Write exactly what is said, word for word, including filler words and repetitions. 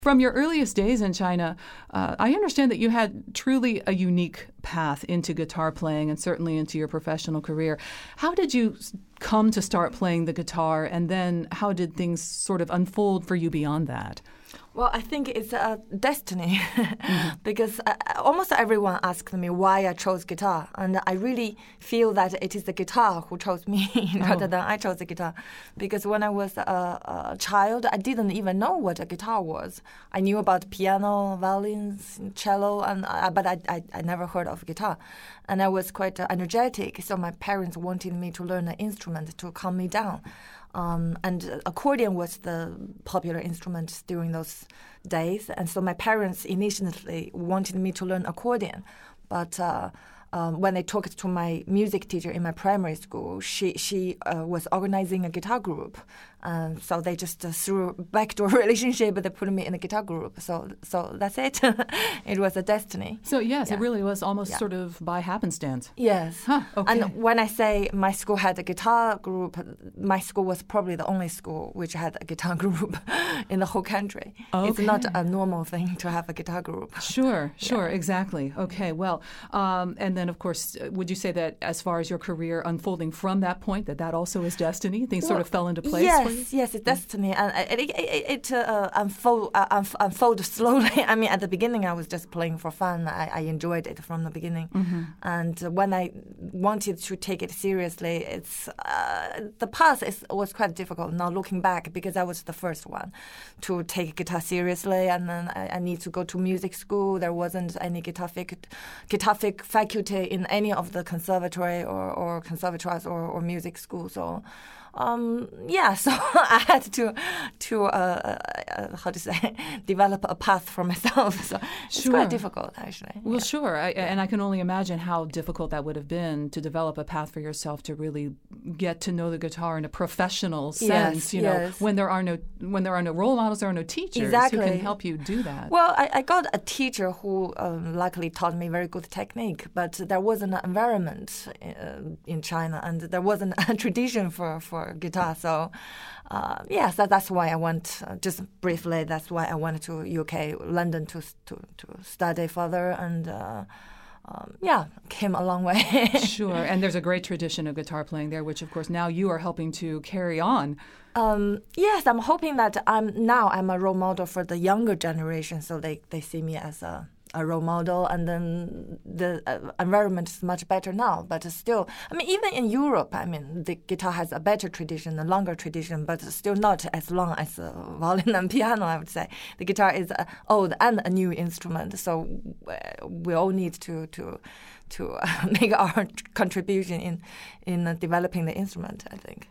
From your earliest days in China, uh, I understand that you had truly a unique path into guitar playing and certainly into your professional career. How did you come to start playing the guitar, and then how did things sort of unfold for you beyond that? Well, I think it's a destiny mm-hmm. because uh, almost everyone asks me why I chose guitar. And I really feel that it is the guitar who chose me rather oh. than I chose the guitar. Because when I was a, a child, I didn't even know what a guitar was. I knew about piano, violins, cello, and uh, but I, I, I never heard of guitar. And I was quite uh, energetic, so my parents wanted me to learn an instrument to calm me down. Um, and accordion was the popular instrument during those days. And so my parents initially wanted me to learn accordion. But uh, um, when I talked to my music teacher in my primary school, she, she uh, was organizing a guitar group. Um, so they just uh, through a backdoor relationship, they put me in a guitar group. So so that's it. It was a destiny. So yes, yeah. it really was almost yeah. sort of by happenstance. Yes. Huh, okay. And when I say my school had a guitar group, my school was probably the only school which had a guitar group in the whole country. Okay. It's not a normal thing to have a guitar group. Sure, sure, yeah. exactly. Okay, well, um, and then of course, would you say that as far as your career unfolding from that point, that that also is destiny? Things well, sort of fell into place yes, for you? Yes, yes, it's destiny, and it it, it, it uh, unfold uh, unf- unfold slowly. I mean, at the beginning, I was just playing for fun. I, I enjoyed it from the beginning, mm-hmm. and when I wanted to take it seriously, it's uh, the path is, was quite difficult. Now looking back, because I was the first one to take guitar seriously, and then I, I need to go to music school. There wasn't any guitar fac- guitar fac- faculty in any of the conservatory or, or conservatoires or, or music school, so. Um, yeah, so I had to, to uh, uh, how to say, develop a path for myself. So it's sure. quite difficult, actually. Well, yeah. sure, I, and I can only imagine how difficult that would have been to develop a path for yourself to really get to know the guitar in a professional sense. Yes, you know, yes. when there are no when there are no role models, there are no teachers exactly. who can help you do that. Well, I, I got a teacher who um, luckily taught me very good technique, but there wasn't an environment uh, in China, and there wasn't a tradition for for guitar. So, uh, yes, that, that's why I went, uh, just briefly, that's why I went to U K, London to to, to study further, and uh, um, yeah, came a long way. Sure, and there's a great tradition of guitar playing there, which of course now you are helping to carry on. Um, yes, I'm hoping that I'm now I'm a role model for the younger generation, so they, they see me as a a role model, and then the uh, environment is much better now. But still, I mean, even in Europe, I mean, the guitar has a better tradition, a longer tradition, but still not as long as uh, violin and piano, I would say. The guitar is uh, old and a new instrument, so uh, we all need to to to uh, make our contribution in in uh, developing the instrument, I think.